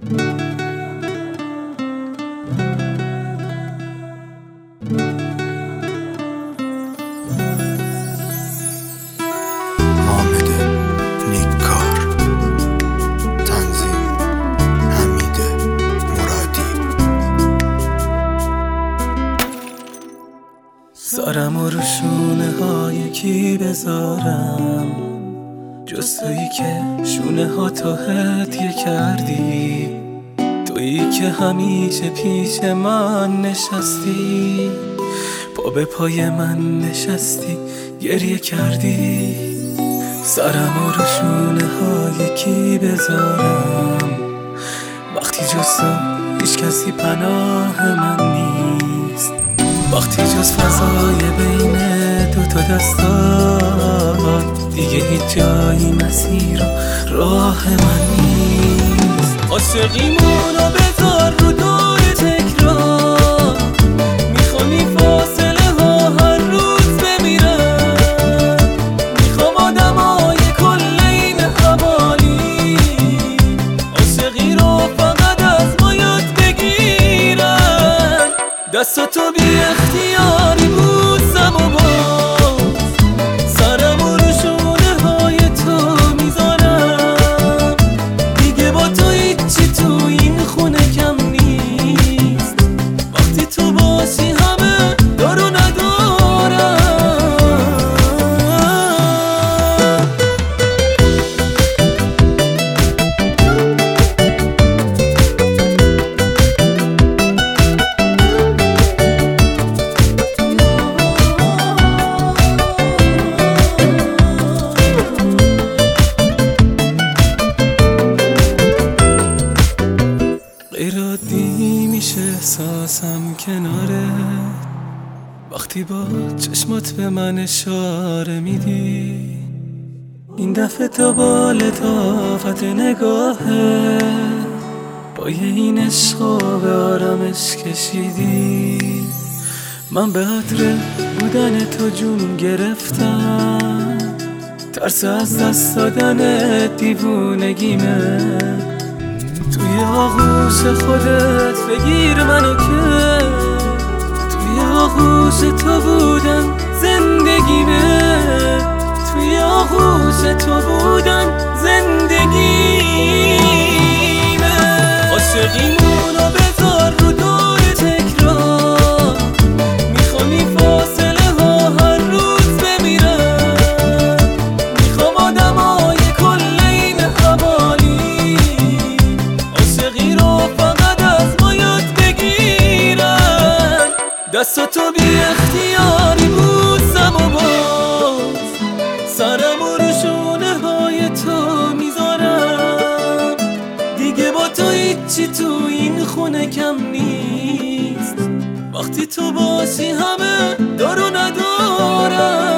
سرم رو شونه های کی بذارم جز تویی که شونه ها تو هدیه کردی، تویی که همیشه پیش من نشستی، پا به پای من نشستی گریه کردی. سرم رو شونه های کی بذارم وقتی جز تو هیچ کسی پناه من نیست، وقتی جز فضای بین دوتا دستات دیگه هیچ جایی مسیر و راه من نیست. عاشقیمونو بذار رو دور تکرار، میخوانی فاصله ها هر روز بمیرن، میخوام آدمای کل این حوالی عاشقی رو فقط از ما یاد بگیرن. دستاتو بی اختیاری بوسم و باز سرم رو شونه های تو میذارم، دیگه با تو هیچی تو این خونه کم نیست، وقتی تو باشی همه دارو ندارم. غیرعادی میشه احساسم کناره وقتی با چشمات به من اشاره میدی، این دفعه تا با لطافت نگاهه پای این عشقا به آرامش کشیدی. من به عطر بودن تو جون گرفتم، ترس از دست دادن دیوونگیمه، توی آغوش خودت بگیر منو که توی آغوش تو بودن زندگیمه، توی آغوش تو بودن زندگیمه. عاشقیمونو بذار رو دور تکرار، میخوانی فاصله ها هر روز بمیرن، میخوام آدمای کل این حوالی عاشقی رو فقط از ما یاد بگیرن. دستاتو بی اختیاری بوسم و باز سرم رو شونه های تو میذارم، دیگه با تو هیچی تو این خونه کم نیست، وقتی تو باشی همه دارو ندارم.